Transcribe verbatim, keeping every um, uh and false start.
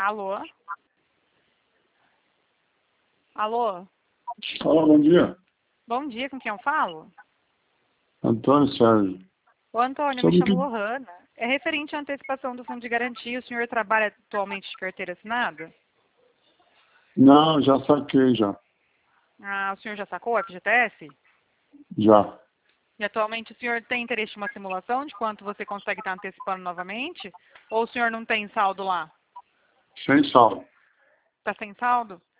Alô? Alô? Olá, bom dia. Bom dia, com quem eu falo? Antônio Sérgio. Ô, Antônio, eu me chamo Lohana. É referente à antecipação do fundo de garantia. O senhor trabalha atualmente de carteira assinada? Não, já saquei já. Ah, o senhor já sacou o F G T S? Já. E atualmente o senhor tem interesse em uma simulação de quanto você consegue estar antecipando novamente? Ou o senhor não tem saldo lá? Sem saldo. Está sem saldo?